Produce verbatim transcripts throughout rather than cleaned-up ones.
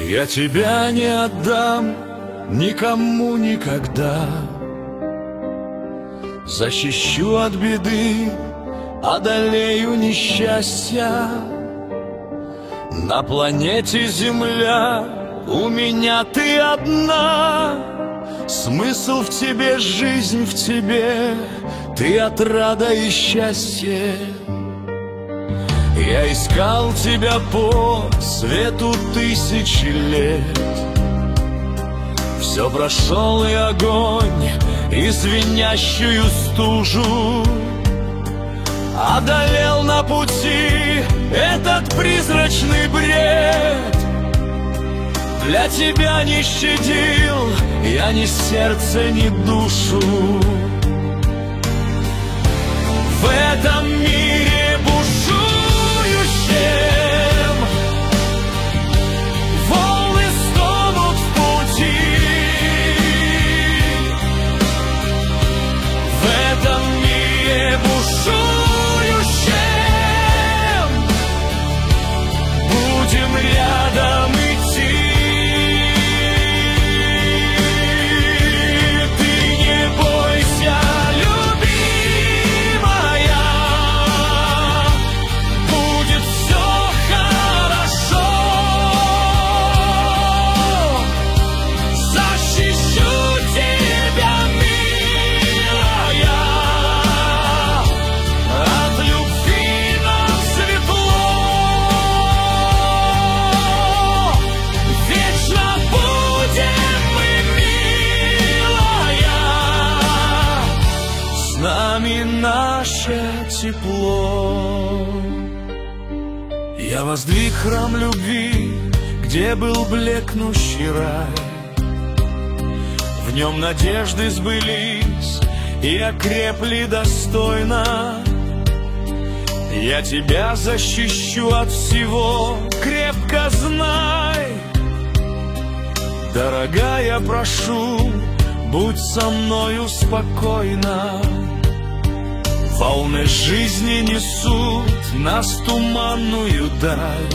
Я тебя не отдам никому никогда. Защищу от беды, одолею несчастья. На планете Земля у меня ты одна. Смысл в тебе, жизнь в тебе, ты отрада и счастье. Я искал тебя по свету тысячи лет. Все прошел и огонь, и звенящую стужу. Одолел на пути этот призрачный бред. Для тебя не щадил я ни сердце, ни душу. В этом мире бушующем волны стонут в пути. В этом мире бушующем будем рядом идти. Наше тепло. Я воздвиг храм любви, где был блекнущий рай. В нем надежды сбылись и окрепли достойно. Я тебя защищу от всего, крепко знай. Дорогая, прошу, будь со мною спокойна. Волны жизни несут нас в туманную даль.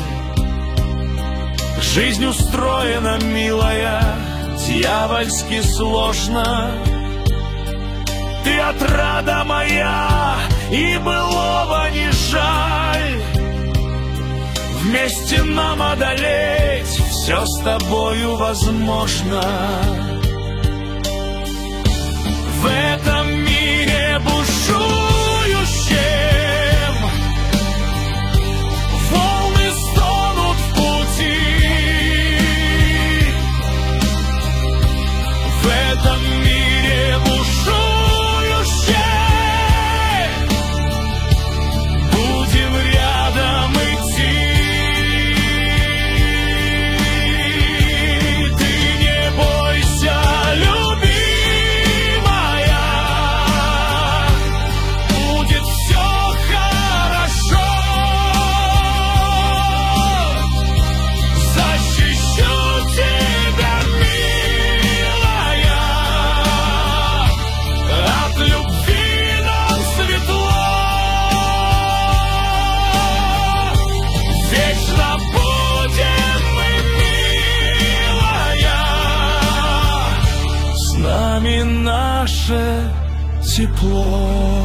Жизнь устроена, милая, дьявольски сложно. Ты отрада моя, и былого не жаль. Вместе нам одолеть все с тобою возможно. В этом мире бушует волны стонут в пути. В этом мире бушующем будем рядом идти. Ты не бойся, любимая, будет все хорошо. Защищу тебя, милая, от любви нам светло. Вечно будем мы, милая, с нами наше тепло.